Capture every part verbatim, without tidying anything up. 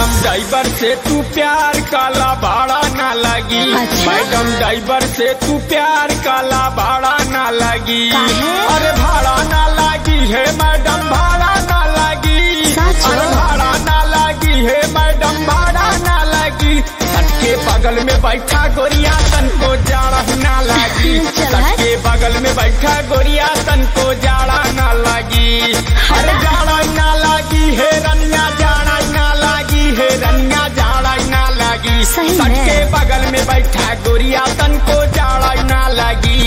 Madam driver से तू प्यार काला भाड़ा ना लगी। अच्छा? मैडम ड्राइवर से तू प्यार काला भाड़ा ना लगी। अरे भाड़ा ना लगी है मैडम, भाड़ा ना लगी। अरे भाड़ा ना लगी है मैडम, भाड़ा ना लगी। सबके बगल में बैठा गोरिया तन को जाड़ा ना लगी। सबके बगल में बैठा गोरिया तन को जाड़ा ना लगी। अरे जाड़ा ना लगी है रनिया, जाड़ा ना लगी है रनिया, जाड़ा ना लगी। सबके बगल में बैठा गोरिया तन को जाड़ा ना लगी।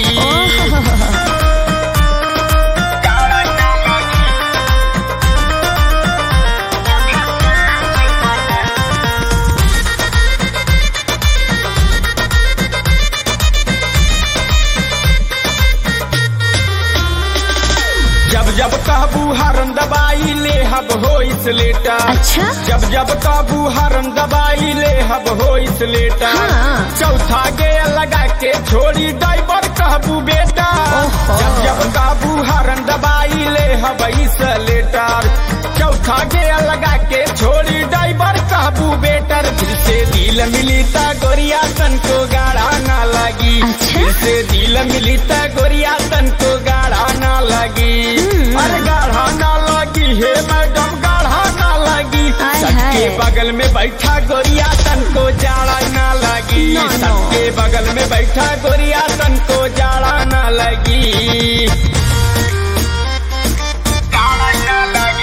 जब जब काबू हरन दबाई ले हब हो इस लेटा। अच्छा? जब जब काबू हरन दबाई ले हब हो इस लेटा। हाँ। चौथा गे लगा के छोड़ी ड्राइवर कहबू बेटा। जब जब काबू हरन दबाई ले हब इस लेटा। चौथा गे लगा के छोड़ी ड्राइवर कहबू बेटर। दिल से दिल मिली ता गोरिया तन को गाड़ा ना लगी। अच्छा? दिल से दिल मिली ता गोरिया तन को गाड़ा ना लगी। अरे गाढ़ा ना लगी है मैडम, गाढ़ा ना लगी। सबके बगल में बैठा गोरिया तन को जाड़ा ना लगी। सबके बगल में बैठा गोरिया तन को जाड़ा ना लगी। जाड़ा ना लगी।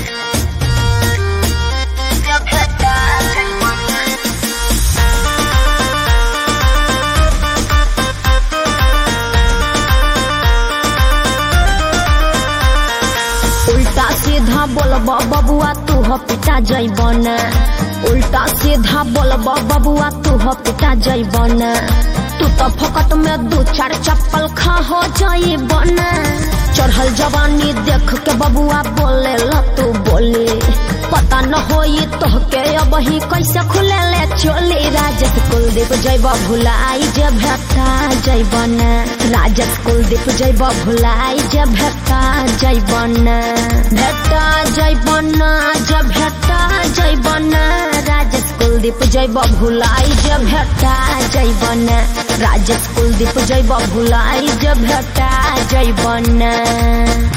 उल्टा सीधा बोलब बबुआ तू हो पिटा जैबन। उल्टा सीधा बोलब बबुआ तू हो पिटा जैबन। तू तो फकट में दू चार चप्पल खा हो जैबन। चढ़ल जवानी देख के बबुआ बोले ल तू बोली। पता न होई तोहके अब ही कैसे खुले ले चोली। राजत कुलदीप जैब भुलाई जे भेटा जैबन। राजत कुलदीप जैब भुलाई जे भेटा जैबन। भेटा जैबन जे भेटा जैबन। राजत कुलदीप जैब भुलाई जे भेटा जैबन। राजत कुलदीप जैब भुलाई जे भेटा जैबन।